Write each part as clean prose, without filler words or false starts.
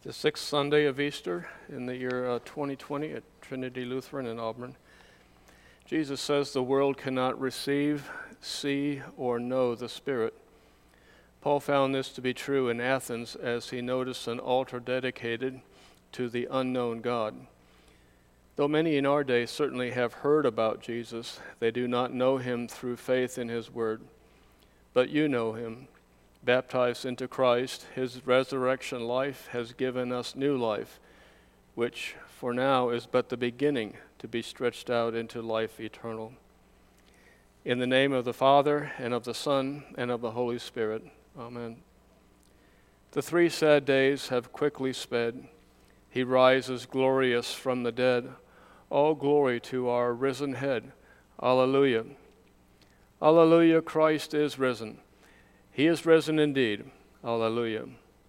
The sixth Sunday of Easter in the year 2020 at Trinity Lutheran in Auburn. Jesus says the world cannot receive, see, or know the Spirit. Paul found this to be true in Athens as he noticed an altar dedicated to the unknown God. Though many in our day certainly have heard about Jesus, they do not know him through faith in his word. But you know him. Baptized into Christ, his resurrection life has given us new life, which for now is but the beginning to be stretched out into life eternal. In the name of the Father, and of the Son, and of the Holy Spirit. Amen. The 3 sad days have quickly sped. He rises glorious from the dead. All glory to our risen head. Alleluia. Alleluia, Christ is risen. He is risen indeed. Alleluia.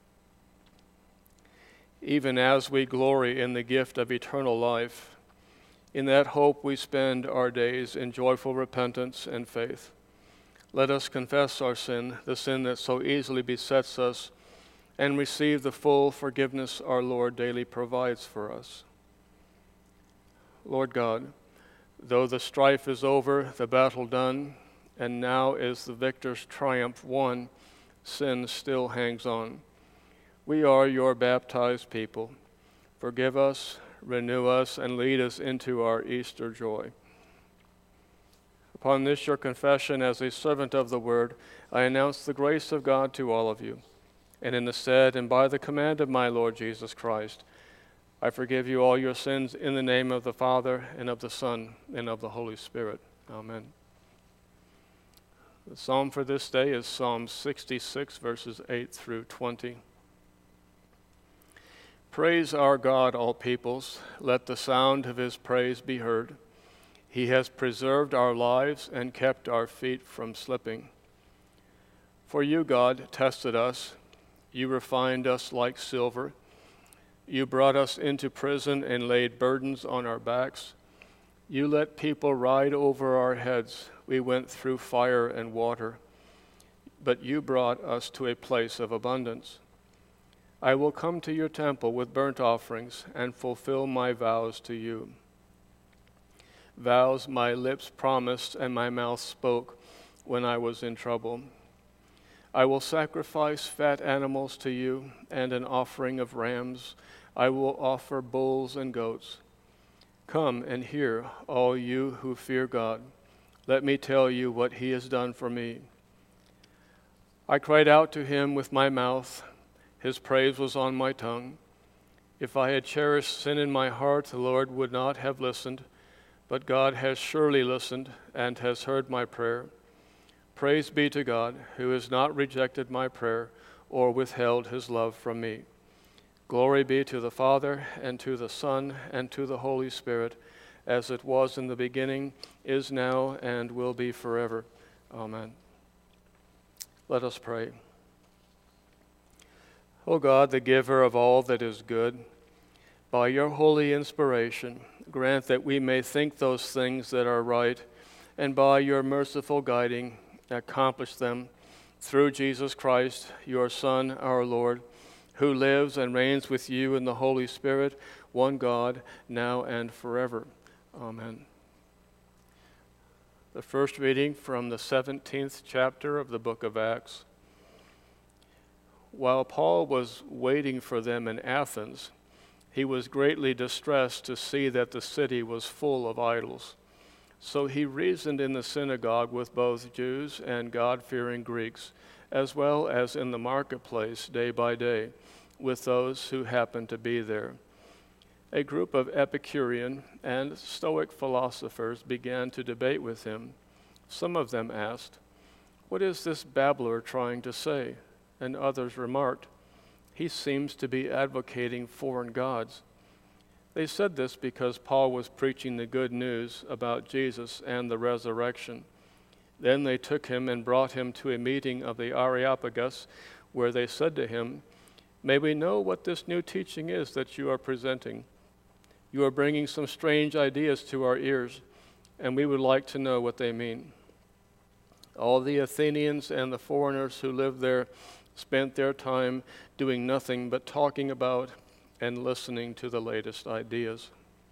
Even as we glory in the gift of eternal life, in that hope we spend our days in joyful repentance and faith. Let us confess our sin, the sin that so easily besets us, and receive the full forgiveness our Lord daily provides for us. Lord God, though the strife is over, the battle done, and now is the victor's triumph won, sin still hangs on. We are your baptized people. Forgive us, renew us, and lead us into our Easter joy. Upon this your confession as a servant of the word, I announce the grace of God to all of you. And in the stead and by the command of my Lord Jesus Christ, I forgive you all your sins in the name of the Father, and of the Son, and of the Holy Spirit. Amen. The psalm for this day is Psalm 66, verses 8 through 20. Praise our God, all peoples. Let the sound of his praise be heard. He has preserved our lives and kept our feet from slipping. For you, God, tested us. You refined us like silver. You brought us into prison and laid burdens on our backs. You let people ride over our heads. We went through fire and water, but you brought us to a place of abundance. I will come to your temple with burnt offerings and fulfill my vows to you. Vows my lips promised and my mouth spoke when I was in trouble. I will sacrifice fat animals to you and an offering of rams. I will offer bulls and goats. Come and hear, all you who fear God. Let me tell you what he has done for me. I cried out to him with my mouth. His praise was on my tongue. If I had cherished sin in my heart, the Lord would not have listened. But God has surely listened and has heard my prayer. Praise be to God, who has not rejected my prayer or withheld his love from me. Glory be to the Father, and to the Son, and to the Holy Spirit, as it was in the beginning, is now, and will be forever. Amen. Let us pray. O God, the giver of all that is good, by your holy inspiration, grant that we may think those things that are right, and by your merciful guiding, accomplish them through Jesus Christ, your Son, our Lord, who lives and reigns with you in the Holy Spirit, one God, now and forever. Amen. The first reading from the 17th chapter of the book of Acts. While Paul was waiting for them in Athens, he was greatly distressed to see that the city was full of idols. So he reasoned in the synagogue with both Jews and God-fearing Greeks, as well as in the marketplace day by day, with those who happened to be there. A group of Epicurean and Stoic philosophers began to debate with him. Some of them asked, "What is this babbler trying to say?" And others remarked, "He seems to be advocating foreign gods." They said this because Paul was preaching the good news about Jesus and the resurrection. Then they took him and brought him to a meeting of the Areopagus, where they said to him, "May we know what this new teaching is that you are presenting? You are bringing some strange ideas to our ears, and we would like to know what they mean." All the Athenians and the foreigners who lived there spent their time doing nothing but talking about and listening to the latest ideas.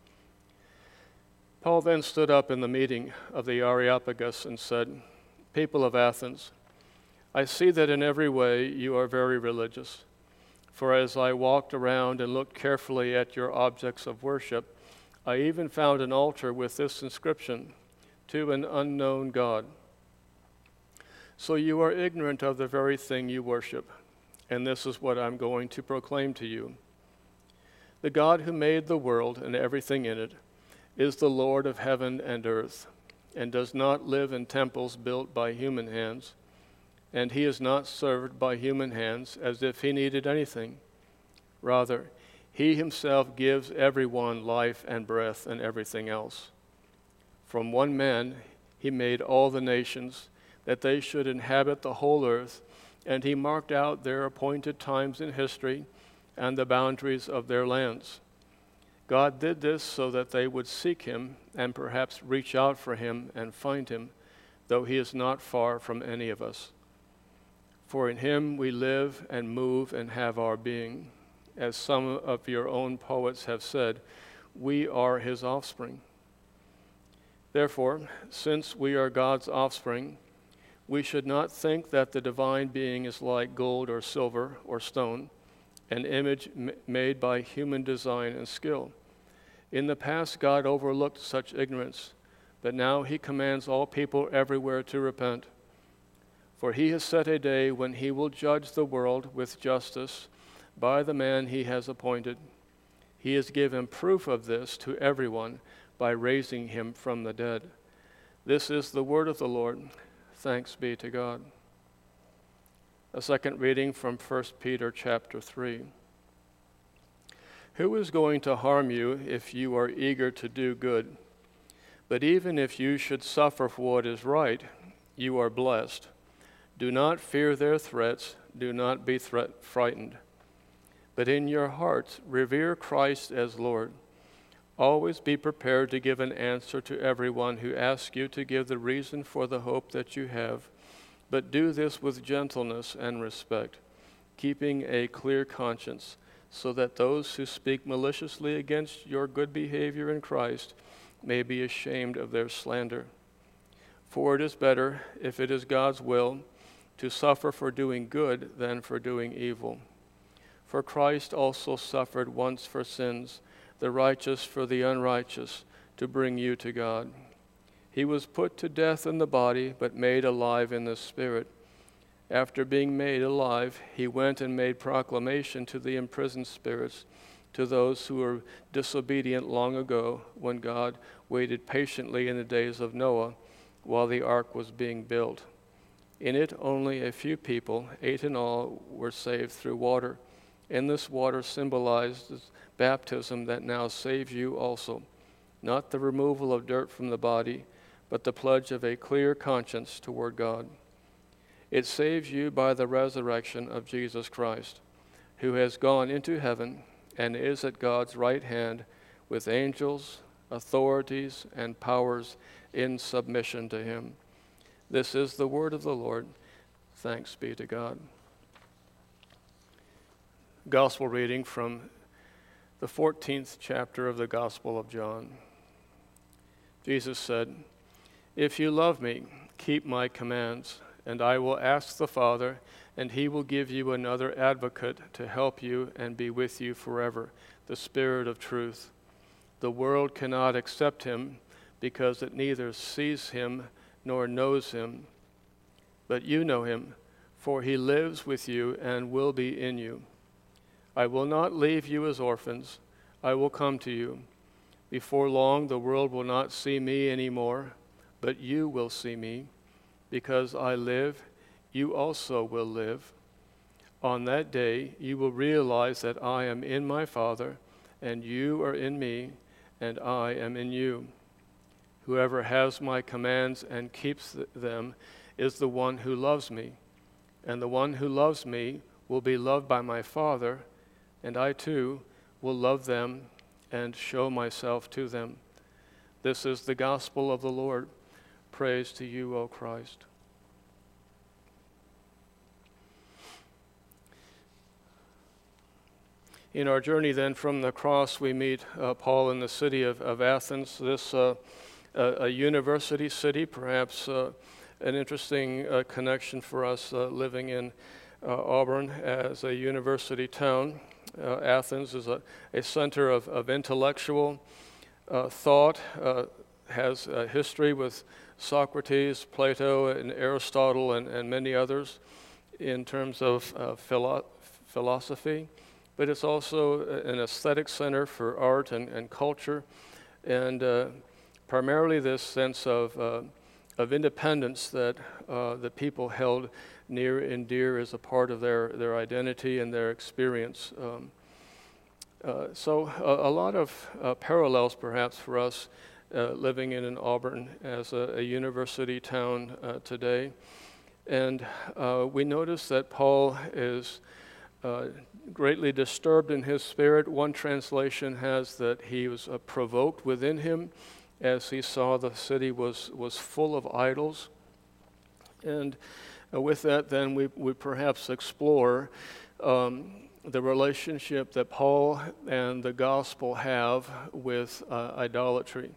Paul then stood up in the meeting of the Areopagus and said, "People of Athens, I see that in every way you are very religious. For as I walked around and looked carefully at your objects of worship, I even found an altar with this inscription, 'To an unknown God.' So you are ignorant of the very thing you worship, and this is what I'm going to proclaim to you. The God who made the world and everything in it is the Lord of heaven and earth, and does not live in temples built by human hands, and he is not served by human hands as if he needed anything. Rather, he himself gives everyone life and breath and everything else. From one man he made all the nations, that they should inhabit the whole earth, and he marked out their appointed times in history and the boundaries of their lands. God did this so that they would seek him and perhaps reach out for him and find him, though he is not far from any of us. For in him we live and move and have our being. As some of your own poets have said, we are his offspring. Therefore, since we are God's offspring, we should not think that the divine being is like gold or silver or stone, an image made by human design and skill. In the past, God overlooked such ignorance, but now he commands all people everywhere to repent. For he has set a day when he will judge the world with justice by the man he has appointed. He has given proof of this to everyone by raising him from the dead. This is the word of the Lord. Thanks be to God." A second reading from 1 Peter chapter 3. Who is going to harm you if you are eager to do good? But even if you should suffer for what is right, you are blessed. Do not fear their threats, do not be frightened. But in your hearts revere Christ as Lord. Always be prepared to give an answer to everyone who asks you to give the reason for the hope that you have, but do this with gentleness and respect, keeping a clear conscience, so that those who speak maliciously against your good behavior in Christ may be ashamed of their slander. For it is better, if it is God's will, to suffer for doing good than for doing evil. For Christ also suffered once for sins, the righteous for the unrighteous, to bring you to God. He was put to death in the body, but made alive in the spirit. After being made alive, he went and made proclamation to the imprisoned spirits, to those who were disobedient long ago, when God waited patiently in the days of Noah, while the ark was being built. In it only a few people, 8 in all, were saved through water. And this water symbolizes baptism that now saves you also, not the removal of dirt from the body, but the pledge of a clear conscience toward God. It saves you by the resurrection of Jesus Christ, who has gone into heaven and is at God's right hand with angels, authorities, and powers in submission to him. This is the word of the Lord. Thanks be to God. Gospel reading from the 14th chapter of the Gospel of John. Jesus said, "If you love me, keep my commands, and I will ask the Father, and he will give you another advocate to help you and be with you forever, the Spirit of truth. The world cannot accept him because it neither sees him nor knows him. But you know him, for he lives with you and will be in you. I will not leave you as orphans. I will come to you. Before long, the world will not see me anymore, but you will see me. Because I live, you also will live. On that day, you will realize that I am in my Father, and you are in me, and I am in you. Whoever has my commands and keeps them is the one who loves me, and the one who loves me will be loved by my Father, and I too will love them and show myself to them. This is the gospel of the Lord. Praise to you, O Christ." In our journey then from the cross, we meet Paul in the city of Athens, this a university city, perhaps an interesting connection for us living in Auburn as a university town. Athens is a center of intellectual thought, has a history with Socrates, Plato, and Aristotle, and many others in terms of philosophy. But it's also an aesthetic center for art and culture, and primarily this sense of independence that the people held near and dear as a part of their identity and their experience. So a lot of parallels perhaps for us living in Auburn as a university town today. And we notice that Paul is greatly disturbed in his spirit. One translation has that he was provoked within him as he saw the city was full of idols. And with that, then we perhaps explore the relationship that Paul and the gospel have with idolatry.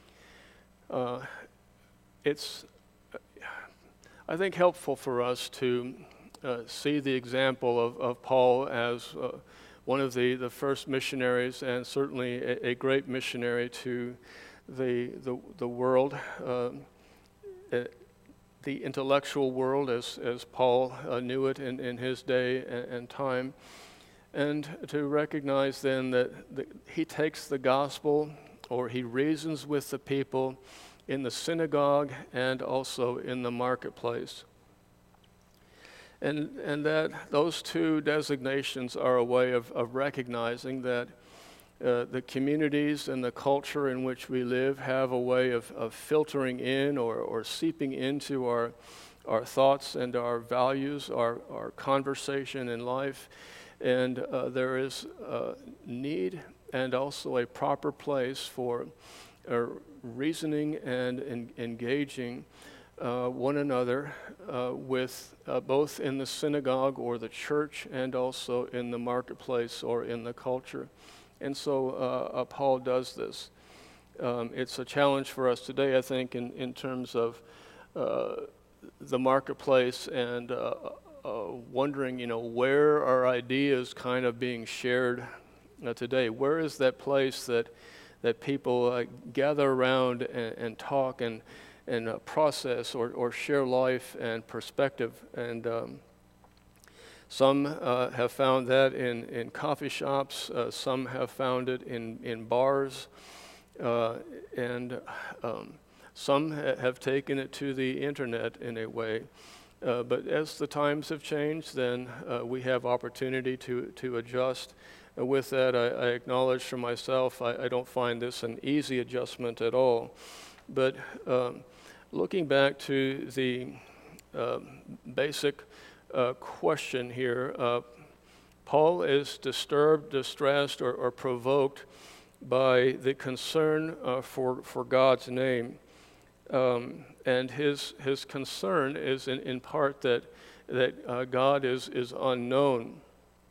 It's, I think, helpful for us to see the example of Paul as one of the first missionaries, and certainly a great missionary to the world, the intellectual world as Paul knew it in his day and time, and to recognize then that he takes the gospel, or he reasons with the people in the synagogue and also in the marketplace. And that those two designations are a way of recognizing that the communities and the culture in which we live have a way of filtering in or seeping into our thoughts and our values, our conversation in life. And there is a need and also a proper place for reasoning and engaging one another with both in the synagogue or the church and also in the marketplace or in the culture. And so Paul does this. It's a challenge for us today, I think, in terms of the marketplace and wondering, where are ideas kind of being shared today? Where is that place that people gather around and talk and process or share life and perspective? And some have found that in coffee shops, some have found it in bars, and some have taken it to the internet in a way. But as the times have changed, then we have opportunity to adjust. With that, I acknowledge for myself, I don't find this an easy adjustment at all. But looking back to the basic question here, Paul is disturbed, distressed, or provoked by the concern for God's name. And his concern is in part that God is unknown.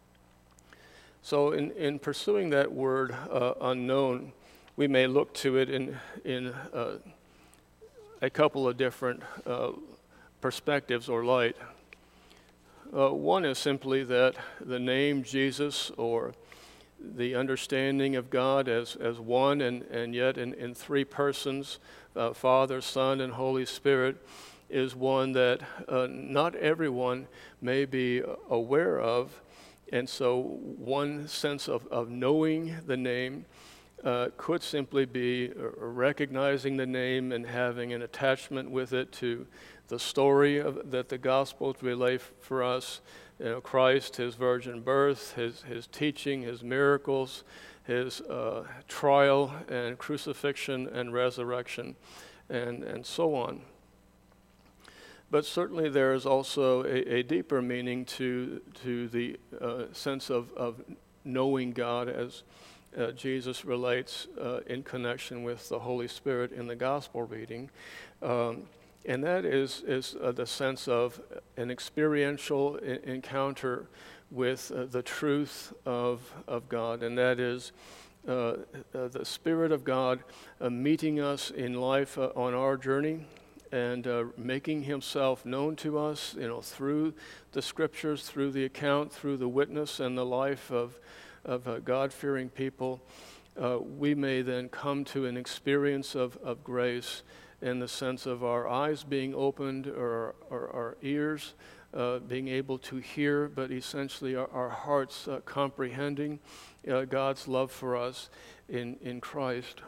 So in pursuing that word unknown, we may look to it in a couple of different perspectives or light. One is simply that the name Jesus, or the understanding of God as one and yet in three persons, Father, Son, and Holy Spirit, is one that not everyone may be aware of. And so one sense of knowing the name could simply be recognizing the name and having an attachment with it to the story that the Gospels relay for us. Christ, his virgin birth, his teaching, his miracles, his trial and crucifixion and resurrection, and so on. But certainly there is also a deeper meaning to the sense of knowing God, as Jesus relates in connection with the Holy Spirit in the gospel reading. And that is the sense of an experiential encounter with the truth of God. And that is the Spirit of God meeting us in life on our journey and making himself known to us, through the scriptures, through the account, through the witness and the life of God-fearing people. We may then come to an experience of grace in the sense of our eyes being opened or our ears being able to hear, but essentially our hearts comprehending God's love for us in Christ.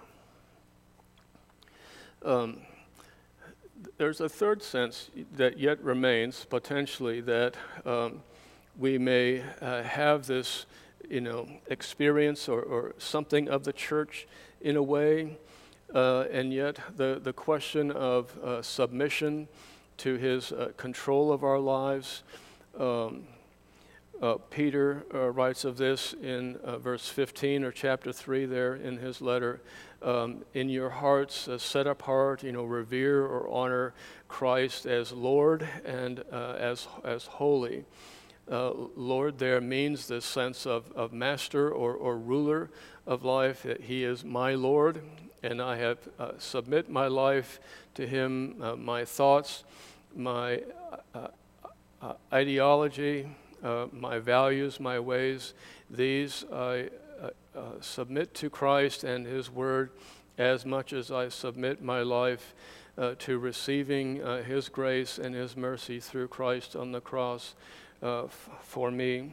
There's a third sense that yet remains, potentially, that we may have this experience or something of the church in a way, and yet the question of submission to his control of our lives. Peter writes of this in verse 15 or chapter 3 there in his letter. In your hearts set apart, revere or honor Christ as Lord and as holy. Lord there means this sense of master or ruler of life, that he is my Lord, and I have submit my life to him, my thoughts, my ideology, my values, my ways. These I submit to Christ and his word as much as I submit my life to receiving his grace and his mercy through Christ on the cross for me.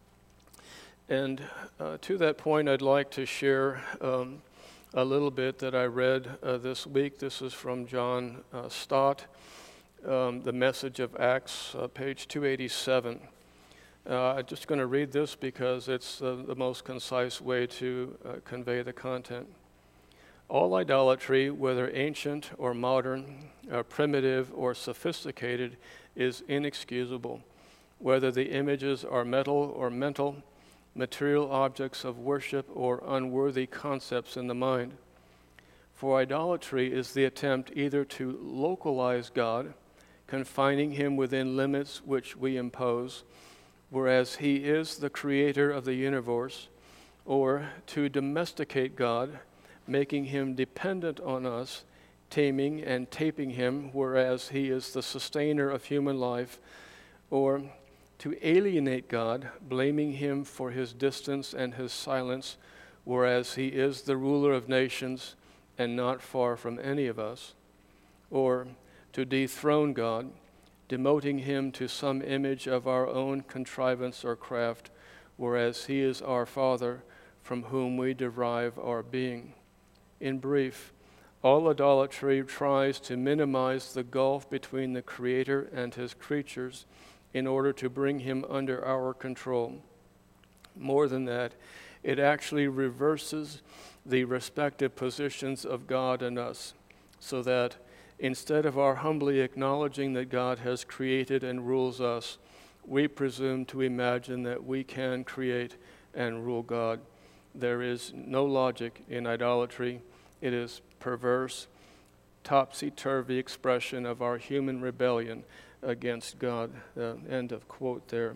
And to that point, I'd like to share a little bit that I read this week. This is from John Stott, The Message of Acts, page 287. I'm just going to read this because it's the most concise way to convey the content. All idolatry, whether ancient or modern, primitive or sophisticated, is inexcusable, whether the images are metal or mental, material objects of worship or unworthy concepts in the mind. For idolatry is the attempt either to localize God, confining him within limits which we impose, whereas he is the creator of the universe, or to domesticate God, making him dependent on us, taming and taping him, whereas he is the sustainer of human life, or to alienate God, blaming him for his distance and his silence, whereas he is the ruler of nations and not far from any of us, or to dethrone God, demoting him to some image of our own contrivance or craft, whereas he is our Father, from whom we derive our being. In brief, all idolatry tries to minimize the gulf between the Creator and his creatures in order to bring him under our control. More than that, it actually reverses the respective positions of God and us, so that instead of our humbly acknowledging that God has created and rules us, we presume to imagine that we can create and rule God. There is no logic in idolatry. It is perverse, topsy-turvy expression of our human rebellion against God. End of quote there.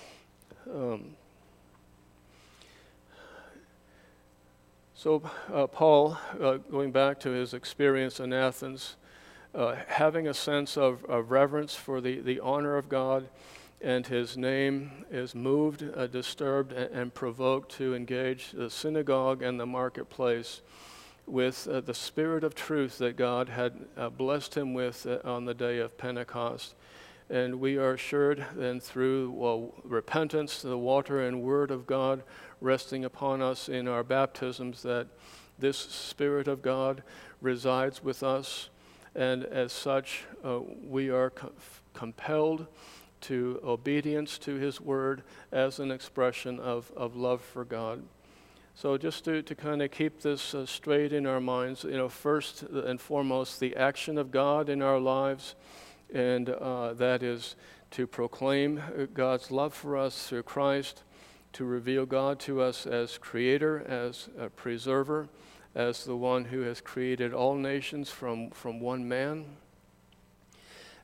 So Paul, going back to his experience in Athens, having a sense of reverence for the honor of God, and his name is moved, disturbed, and provoked to engage the synagogue and the marketplace with the spirit of truth that God had blessed him with on the day of Pentecost. And we are assured then through repentance, the water and word of God resting upon us in our baptisms, that this Spirit of God resides with us, and as such we are compelled to obedience to his word as an expression of love for God. So just to kind of keep this straight in our minds, first and foremost, the action of God in our lives, and that is to proclaim God's love for us through Christ, to reveal God to us as creator, as a preserver, as the one who has created all nations from one man,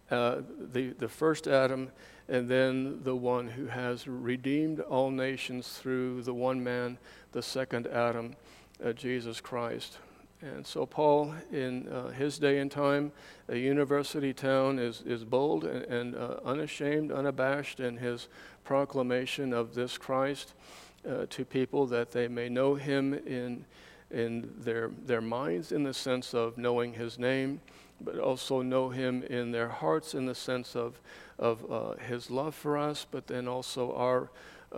the first Adam, and then the one who has redeemed all nations through the one man, the second Adam, Jesus Christ. And so Paul, in his day and time, a university town, is bold and unashamed, unabashed in his proclamation of this Christ to people, that they may know him in their minds, in the sense of knowing his name, but also know him in their hearts in the sense of his love for us, but then also our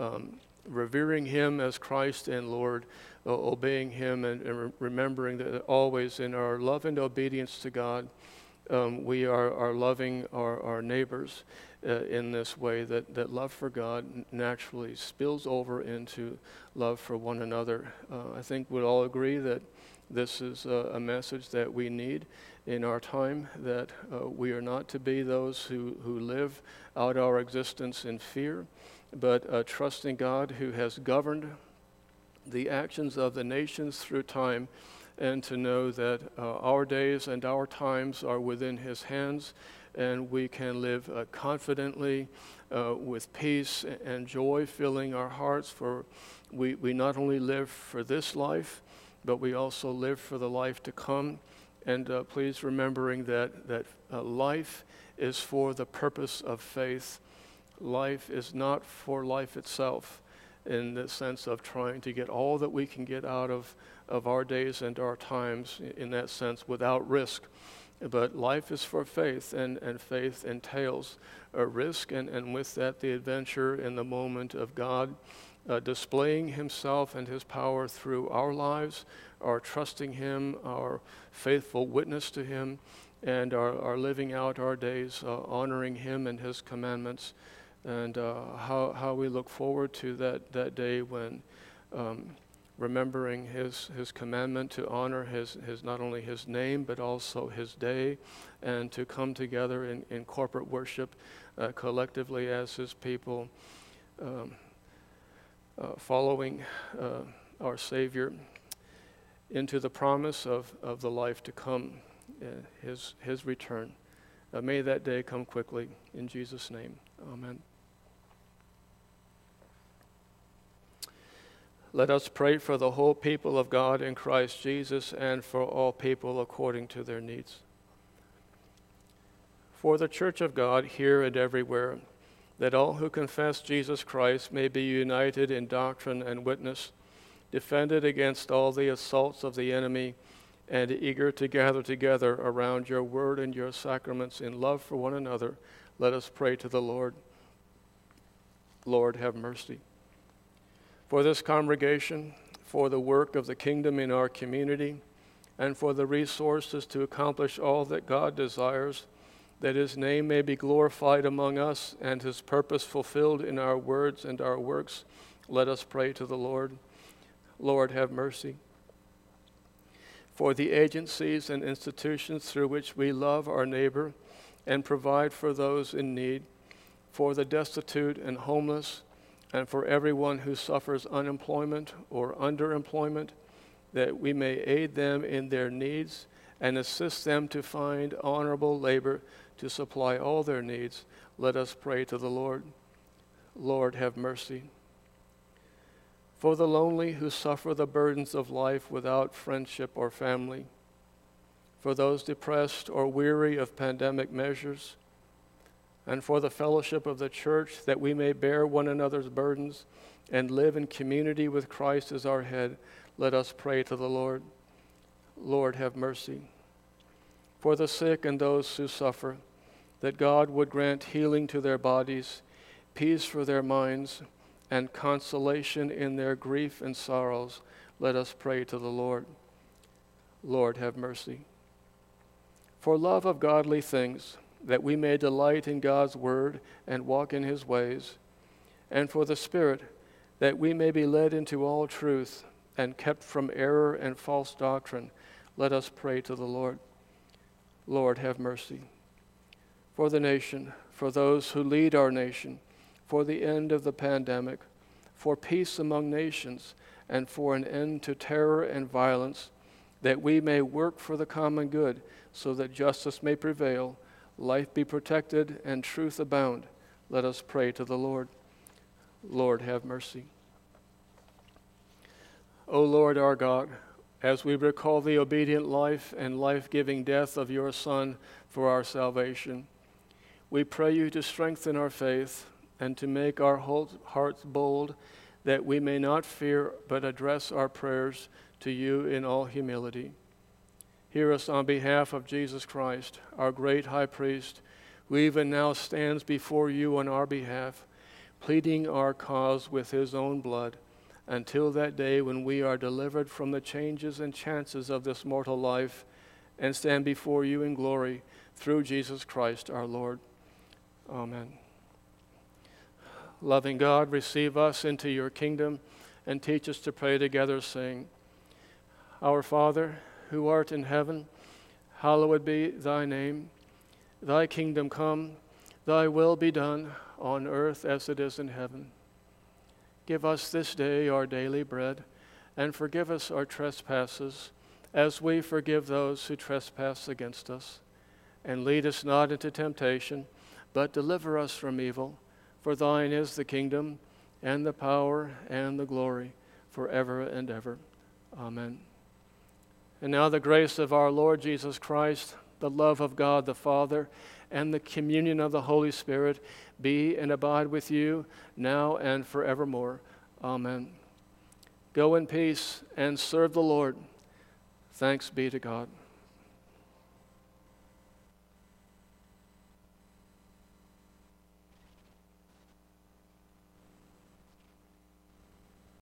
revering him as Christ and Lord, obeying him and remembering that always in our love and obedience to God, we are loving our neighbors in this way, that love for God naturally spills over into love for one another. I think we'd all agree that this is a message that we need in our time, that we are not to be those who live out our existence in fear, but trusting God who has governed the actions of the nations through time, and to know that our days and our times are within his hands, and we can live confidently with peace and joy filling our hearts, for we not only live for this life, but we also live for the life to come. And please remembering that life is for the purpose of faith. Life is not for life itself, in the sense of trying to get all that we can get out of our days and our times, in that sense, without risk. But life is for faith, and faith entails a risk, and with that the adventure in the moment of God displaying himself and his power through our lives, our trusting him, our faithful witness to him, and our living out our days honoring him and his commandments. And how we look forward to that day when remembering his commandment to honor his not only his name but also his day, and to come together in corporate worship collectively as his people, following our Savior into the promise of the life to come, his return. May that day come quickly. In Jesus' name, amen. Let us pray for the whole people of God in Christ Jesus, and for all people according to their needs. For the Church of God here and everywhere, that all who confess Jesus Christ may be united in doctrine and witness, defended against all the assaults of the enemy, and eager to gather together around your word and your sacraments in love for one another, let us pray to the Lord. Lord, have mercy. For this congregation, for the work of the kingdom in our community, and for the resources to accomplish all that God desires, that his name may be glorified among us and his purpose fulfilled in our words and our works, let us pray to the Lord. Lord, have mercy. For the agencies and institutions through which we love our neighbor and provide for those in need, for the destitute and homeless, and for everyone who suffers unemployment or underemployment, that we may aid them in their needs and assist them to find honorable labor to supply all their needs, let us pray to the Lord. Lord, have mercy. For the lonely who suffer the burdens of life without friendship or family, for those depressed or weary of pandemic measures, and for the fellowship of the church, that we may bear one another's burdens and live in community with Christ as our head, let us pray to the Lord. Lord, have mercy. For the sick and those who suffer, that God would grant healing to their bodies, peace for their minds, and consolation in their grief and sorrows, let us pray to the Lord. Lord, have mercy. For love of godly things, that we may delight in God's word and walk in his ways, and for the Spirit, that we may be led into all truth and kept from error and false doctrine, let us pray to the Lord. Lord, have mercy. For the nation, for those who lead our nation, for the end of the pandemic, for peace among nations, and for an end to terror and violence, that we may work for the common good so that justice may prevail, life be protected, and truth abound. Let us pray to the Lord. Lord, have mercy. O Lord our God, as we recall the obedient life and life-giving death of your Son for our salvation, we pray you to strengthen our faith and to make our hearts bold, that we may not fear but address our prayers to you in all humility. Hear us on behalf of Jesus Christ, our great high priest, who even now stands before you on our behalf, pleading our cause with his own blood, until that day when we are delivered from the changes and chances of this mortal life and stand before you in glory through Jesus Christ our Lord. Amen. Loving God, receive us into your kingdom and teach us to pray together, saying, Our Father, who art in heaven, hallowed be thy name. Thy kingdom come, thy will be done on earth as it is in heaven. Give us this day our daily bread, and forgive us our trespasses, as we forgive those who trespass against us. And lead us not into temptation, but deliver us from evil. For thine is the kingdom, and the power, and the glory, forever and ever. Amen. And now the grace of our Lord Jesus Christ, the love of God the Father, and the communion of the Holy Spirit be and abide with you now and forevermore. Amen. Go in peace and serve the Lord. Thanks be to God.